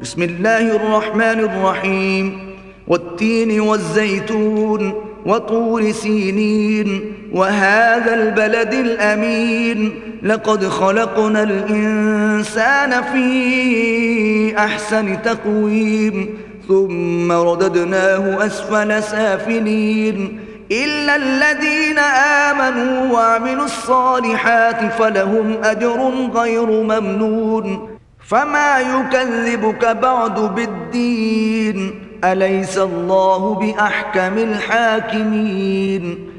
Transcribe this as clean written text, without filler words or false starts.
بسم الله الرحمن الرحيم. والتين والزيتون وطور سينين وهذا البلد الأمين لقد خلقنا الإنسان في أحسن تقويم ثم رددناه أسفل سافلين إلا الذين آمنوا وعملوا الصالحات فلهم أجر غير ممنون. فما يكذبك بعد بالدين أليس الله بأحكم الحاكمين.